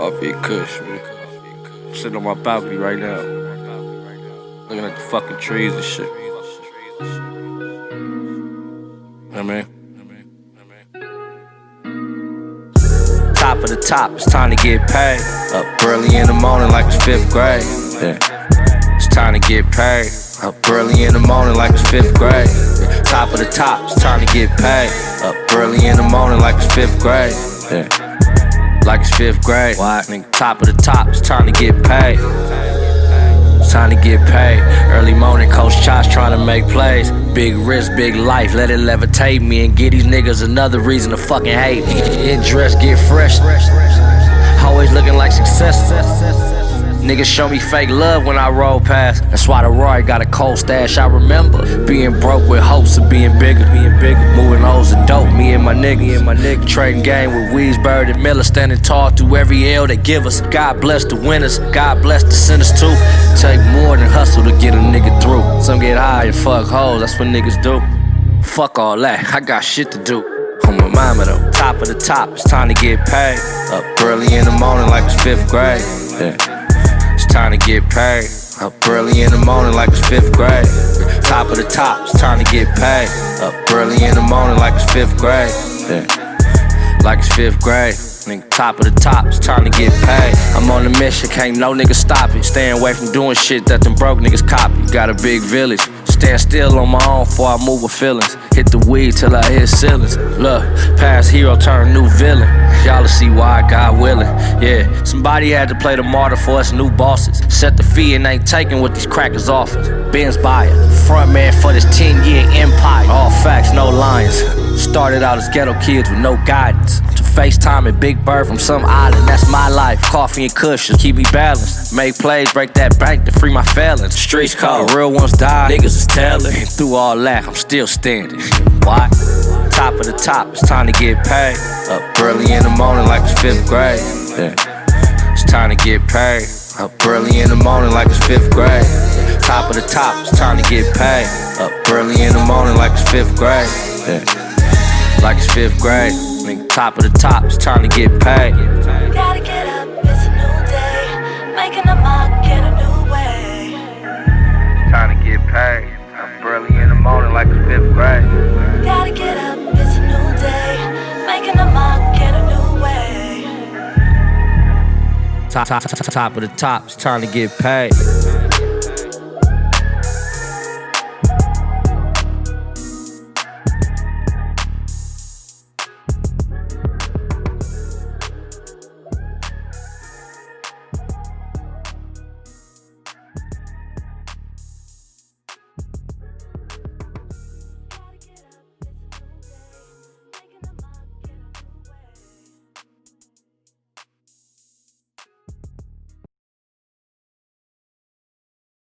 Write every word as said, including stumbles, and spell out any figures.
Off your kush, man. I'm sitting on my balcony right now, looking at the fucking trees and shit. I mean, top of the top, it's time to get paid. Up early in the morning like it's fifth grade. Yeah. It's time to get paid. Up early in the morning like it's fifth grade. Yeah. Top of the top, it's time to get paid. Up early in the morning like it's fifth grade. Yeah. Like it's fifth grade. Why? Nigga, top of the top, it's time to get paid. It's time to get paid. Early morning, Coach Chosh trying to make plays. Big risk, big life, let it levitate me and get these niggas another reason to fucking hate me. Get dressed, get fresh. Always looking like success. Niggas show me fake love when I roll past. That's why the Roy got a cold stash. I remember being broke with hopes of being bigger, being bigger. Moving O's and dope, me and my nigga, me and my nigga. Trading game with Weez, Bird, and Miller. Standing tall through every L they give us. God bless the winners, God bless the sinners too. Take more than hustle to get a nigga through. Some get high and fuck hoes, that's what niggas do. Fuck all that, I got shit to do. On my mama though, top of the top, it's time to get paid. Up early in the morning like it's fifth grade. Yeah. It's time to get paid. Up early in the morning like it's fifth grade. Top of the top, it's time to get paid. Up early in the morning like it's fifth grade. Yeah. Like it's fifth grade. Nigga, top of the top, it's time to get paid. I'm on a mission, can't no nigga stop it. Staying away from doing shit that them broke niggas copy. Got a big village, stand still on my own before I move with feelings. Hit the weed till I hit ceilings. Look, past hero turn new villain. Y'all'll see why, God willing. Yeah, somebody had to play the martyr for us new bosses. Set the fee and ain't taking what these crackers offer. Benz buyer, front man for this ten year empire. All facts, no lions. Started out as ghetto kids with no guidance. To FaceTime and Big Bird from some island, that's my life. Coffee and cushions, keep me balanced. Make plays, break that bank to free my felons. Streets cold, real ones die, niggas is telling. And through all that, I'm still standing. Why? Top of the top, it's time to get paid. Up early in the morning like it's fifth grade. Yeah. It's time to get paid. Up early in the morning like it's fifth grade. Top of the top, it's time to get paid. Up early in the morning like it's fifth grade. Yeah. Like it's fifth grade. Nigga, top of the top, it's time to get paid. Gotta get up, it's a new day. Making a mark, get a new way. It's time to get paid. Up early in the morning like it's fifth grade. Gotta get up, it's a new day. Making a mark, get a new way. Top, top, top, top of the top, it's time to get paid.